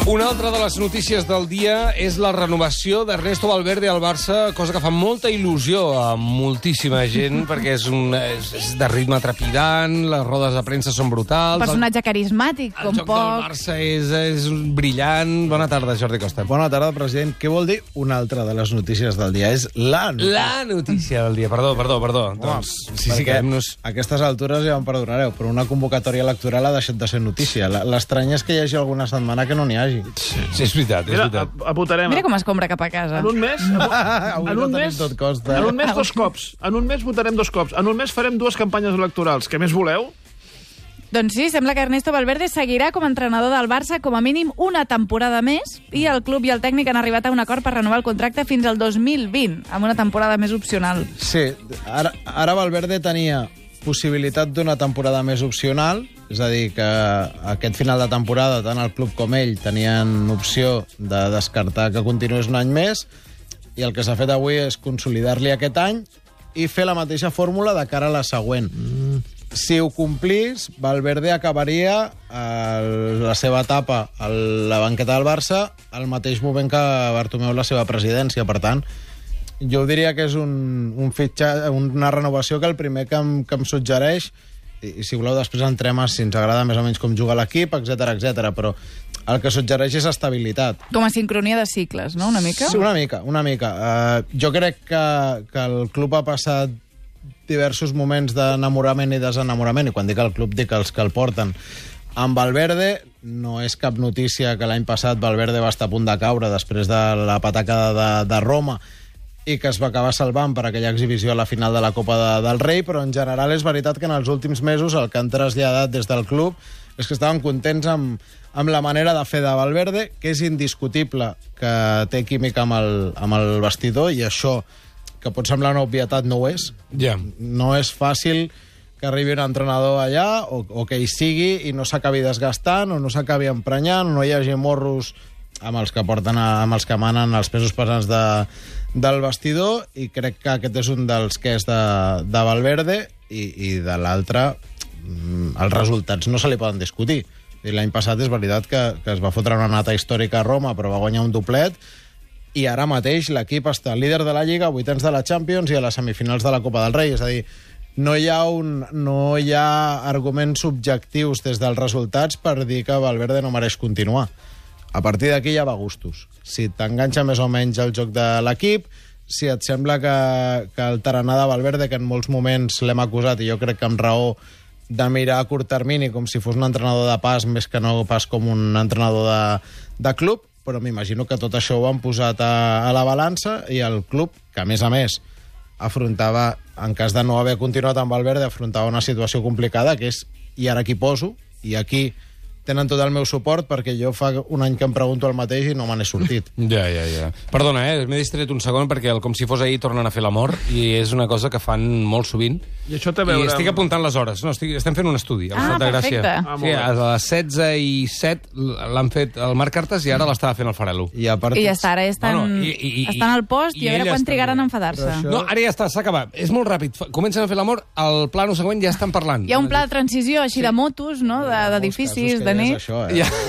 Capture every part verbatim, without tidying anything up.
Una altra de les notícies del dia és la renovació d'Ernesto Valverde al Barça, cosa que fa molta il·lusió a moltíssima gent, perquè és, un, és, és de ritme trepidant, les rodes de premsa són brutals... Personatge carismàtic, com poc. El joc poc. del Barça és, és brillant. Bona tarda, Jordi Costa. Bona tarda, president. Què vol dir una altra de les notícies del dia? És la notícia. La notícia del dia. Perdó, perdó, perdó. Home, doncs, sí, sí, perquè nos... a aquestes altures ja em perdonareu, però una convocatòria electoral ha deixat de ser notícia. L'estrany és que hi hagi alguna setmana que no n'hi hagi. Sí, sí, és veritat, és Mira, veritat. a- votarem. Mira com es compra cap a casa. En un mes... Avui en no un tenim mes, tot costa. en un mes dos cops. En un mes votarem dos cops. En un mes farem dues campanyes electorals. Què més voleu? Doncs sí, sembla que Ernesto Valverde seguirà com a entrenador del Barça com a mínim una temporada més i el club i el tècnic han arribat a un acord per renovar el contracte fins al dos mil vint, amb una temporada més opcional. Sí, ara, ara Valverde tenia possibilitat d'una temporada més opcional, és a dir, que aquest final de temporada tant el club com ell tenien opció de descartar que continués un any més, i el que s'ha fet avui és consolidar-li aquest any i fer la mateixa fórmula de cara a la següent. Mm. Si ho complís, Valverde acabaria el, la seva etapa a la banqueta del Barça al mateix moment que Bartomeu la seva presidència. Per tant, jo diria que és un, un fitxa, una renovació que el primer que em, que em suggereix, i, i si voleu després entrem a si ens agrada més o menys com juga l'equip, etcètera, etcètera, però el que suggereix és estabilitat. Com a sincronia de cicles, no?, una mica? Sí, una mica, una mica. Uh, jo crec que, que el club ha passat diversos moments d'enamorament i desenamorament, i quan dic el club dic els que el porten. Amb Valverde no és cap notícia que l'any passat Valverde va estar a punt de caure després de la patacada de, de Roma i que es va acabar salvant per aquella exhibició a la final de la Copa de, del Rei, però en general és veritat que en els últims mesos el que han traslladat des del club és que estaven contents amb, amb la manera de fer de Valverde, que és indiscutible que té química amb el, amb el vestidor, i això, que pot semblar una obvietat, no ho és. Ja. No és fàcil que arribi un entrenador allà o, o que hi sigui i no s'acabi desgastant o no s'acabi emprenyant, o no hi hagi morros amb els que porten a, amb els que manen els pesos pesants de, del vestidor, i crec que aquest és un dels que és de, de Valverde, i, i de l'altre els resultats no se li poden discutir. L'any passat és veritat que, que es va fotre una nata històrica a Roma, però va guanyar un doblet, i ara mateix l'equip està líder de la Lliga, vuitens de la Champions i a les semifinals de la Copa del Rei. És a dir, no hi ha, un, no hi ha arguments subjectius des dels resultats per dir que Valverde no mereix continuar. A partir d'aquí ja va a gustos. Si t'enganxa més o menys el joc de l'equip, si et sembla que, que el tarannà de Valverde, que en molts moments l'hem acusat, i jo crec que amb raó, de mirar a curt termini com si fos un entrenador de pas més que no pas com un entrenador de, de club, però m'imagino que tot això ho han posat a, a la balança, i el club, que a més a més afrontava, en cas de no haver continuat amb Valverde, afrontava una situació complicada, que és, i ara aquí poso, i aquí tenen tot el meu suport, perquè jo fa un any que em pregunto el mateix i no me n'he sortit. Ja, ja, ja. Perdona, eh? M'he distret un segon perquè el Com si fos ahir tornen a fer l'amor, i és una cosa que fan molt sovint. I això té a veure I estic amb- apuntant les hores. No, estic, estem fent un estudi. al Ah, Santa Gràcia. perfecte. Ah, molt Sí, bé. a les setze i set l'han fet el Marc Cartes i ara l'estava fent el Farelo. I a part... I ja està, ara ja estan, Bueno, i- i- i- estan al post i, i a veure ella quan està trigaran bé. a enfadar-se. Però això- No, ara ja està, s'ha acabat. És molt ràpid. Fa- Comencen a fer l'amor, al plano següent ja estan parlant. Hi ha un pla de transició així de motos, no?, de- d'edificis, de nit. Això, eh? Ja.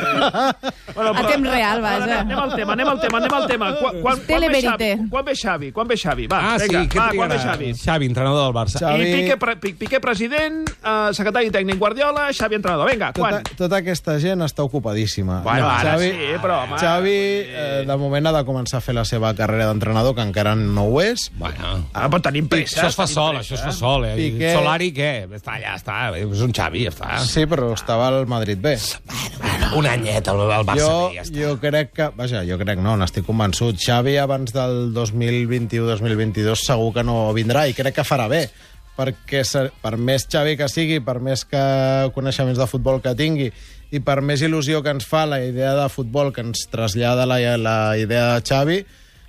Bueno, A temps real, vaja. Ara, Anem al tema, anem al tema, anem al tema. Quan, quan, quan, ve Televerité. Xavi? Quan ve Xavi? Quan ve Xavi? Va, Ah, sí, vinga, què va, quan ve trigarà? Xavi? Xavi, entrenador del Barça. Xavi- I Piqué, pre Pi- Piqué president, eh, secretari tècnic Guardiola, Xavi entrenador. Vinga, quan? Tota, tota aquesta gent està ocupadíssima. Bueno, ara Xavi, sí, però, home. Xavi, eh, de moment, ha de començar a fer la seva carrera d'entrenador, que encara no ho és. Bueno, Ara, però tenim pressa. això es fa tenim sol, pressa. això es fa sol. Eh? Piqué- Solari, què? Està, ja està. És un Xavi, ja està. Sí, però estava al Madrid B. Bueno, un anyet al, al Barça. Jo, bé, ja està. jo crec que... Vaja, jo crec no, n'estic convençut. Xavi abans del dos mil vint-i-u dos mil vint-i-dos segur que no vindrà, i crec que farà bé, perquè ser, per més Xavi que sigui, per més que coneixements de futbol que tingui, i per més il·lusió que ens fa la idea de futbol que ens trasllada la, la idea de Xavi,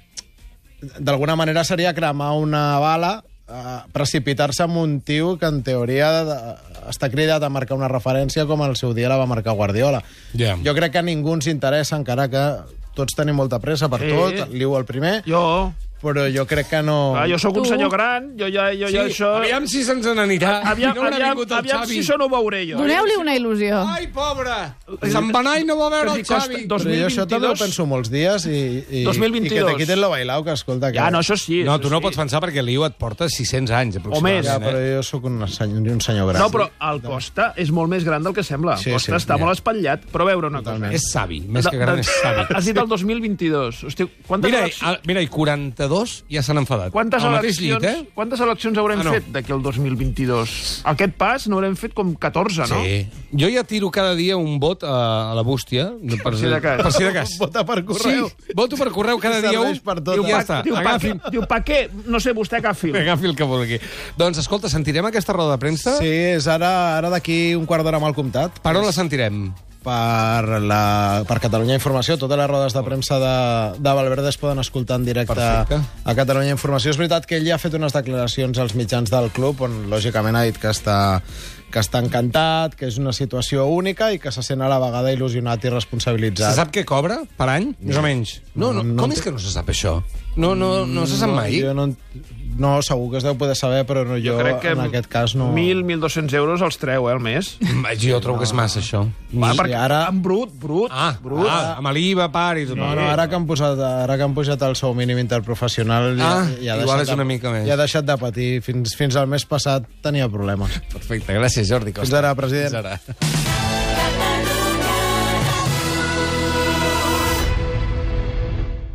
d'alguna manera seria cremar una bala, eh, precipitar-se amb un tio que en teoria de, està cridat a marcar una referència com el seu dia la va marcar Guardiola. Ja. Jo crec que a ningú ens interessa, encara que tots tenim molta pressa per Sí. tot, Liu el primer, Jo... però jo crec que no... Ah, jo sóc un Tu? senyor gran, jo ja, jo, Sí, ja això... aviam si se'ns n'anirà. Aviam, I no haurà aviam, vingut el aviam Xavi. si això no ho veuré jo. Doneu-li una il·lusió. Ai, pobre! Se'n va anar i no va veure Que el si costa Xavi. dos- Però jo això també ho 2022. penso molts dies i, i, dos mil vint-i-dos. i que te quiten lo bailao, que escolta... Que... Ja, no, això sí. No, això tu no sí. pots pensar perquè l'Iu et porta sis-cents anys, aproximadament. més. Ja, eh? però jo sóc un senyor, un senyor gran. No, però el Costa és molt més gran del que sembla. El Sí, Costa sí, està ja. molt espatllat. Però a veure una Totalment. cosa. És savi, més que gran és savi. Has dit el dos mil vint-i-dos. Hosti, quantes Mira, eleccions... a- mira, i quaranta-dos ja s'han enfadat. Quantes Al mateix eleccions, llit, eh? quantes eleccions haurem Ah, no. fet d'aquí al dos mil vint-i-dos? Aquest pas n'haurem fet com catorze, no? Sí. Jo ja tiro cada dia un vot a, a la bústia. Per, si de cas. Per si de cas. Vota per correu. Sí, voto per correu cada dia un. Serveix per tot. I ja Pa- està. Diu, pa, Agafin, diu, pa què? No sé, vostè agafi. agafi el que vulgui. Doncs, escolta, sentirem aquesta roda de premsa? Sí, és ara, ara d'aquí un quart d'hora mal comptat. Per on la sentirem? Per, la, per Catalunya Informació. Totes les rodes de premsa de, de Valverde es poden escoltar en directe Perfecte. a Catalunya Informació. És veritat que ell ja ha fet unes declaracions als mitjans del club on, lògicament, ha dit que està, que està encantat, que és una situació única i que se sent a la vegada il·lusionat i Se responsabilitzat. sap què cobra per any? Més o menys. No, no, No, no com en és té- que no se sap això? No, no, no se sap mai? Jo no, no, segur que es deu poder saber, però no, jo, Jo crec que en aquest cas no... mil, mil dos-cents euros els treu, eh, al mes. Jo trobo que és massa, això. Va, Sí, perquè ara- en brut, brut, Ah, brut. ah, amb l'I V A, part i tot. No, no, ara que han posat, ara que han pujat el sou mínim interprofessional Ah, ja, ja ha igual deixat és una de, mica més. ja ha deixat de patir. Fins, fins al mes passat tenia problemes. Perfecte, gràcies, Jordi Costa. Fins ara, president. Fins ara.